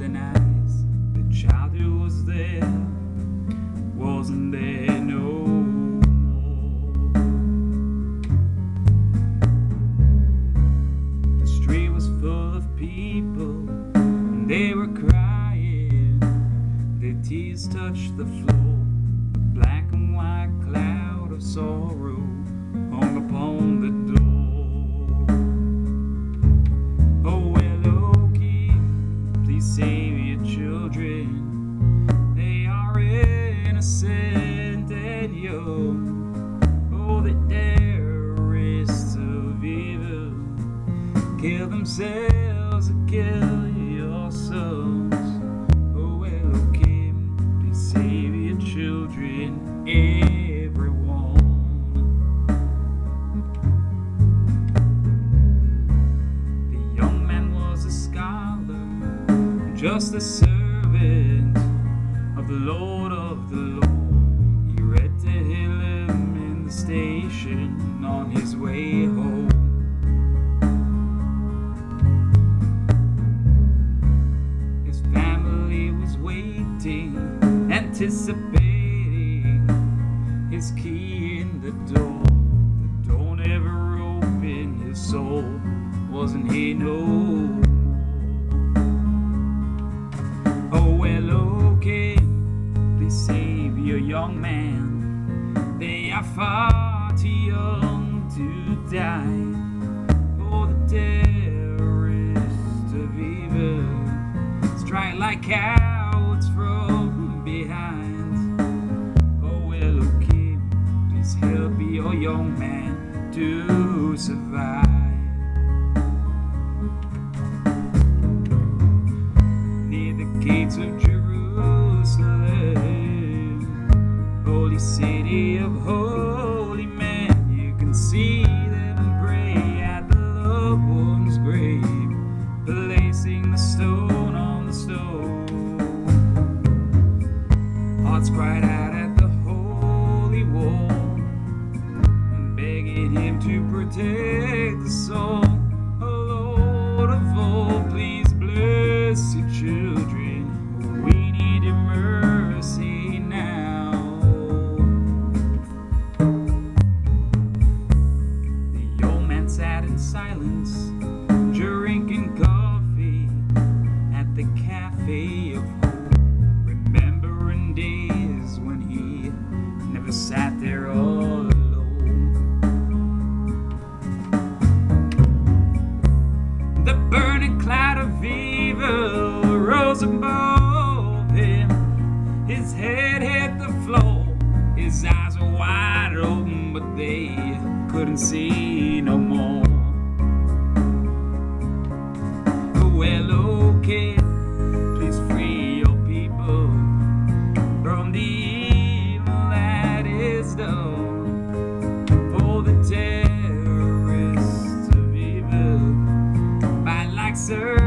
smiling eyes. The child who was there wasn't there no more. The street was full of people, and they were crying. Their tears touched the floor. A black and white cloud of sorrow hung upon the door. Save your children, they are innocent and young. Oh, the terrorists of evil kill themselves and kill your sons. Oh, Elohim, please save your children, everyone. The young man was a scholar, just a servant of the Lord of the Lord. He read Tehillim in the station on his way home. His family was waiting, anticipating his key in the door. The door never opened, his soul wasn't here no more. Oh, Elohim, please save your young man. They are far too young to die. Oh, the terrorists of evil strike like cowards from behind. Oh, Elohim, please help your young man to survive. Gates of Jerusalem, holy city of holy men, you can see them pray at the loved one's grave, placing the stone on the stone. Hearts cried out at the holy wall, begging him to protect the soul. Oh, Lord of all, please bless your children. Sat in silence, drinking coffee at the cafe of hope, remembering days when he never sat there all alone. The burning cloud of evil rose above him. His head hit the floor, his eyes were wide open, but they couldn't see no more. Oh, Elohim, please free your people from the evil that is done. For the terrorists of evil fight like serpents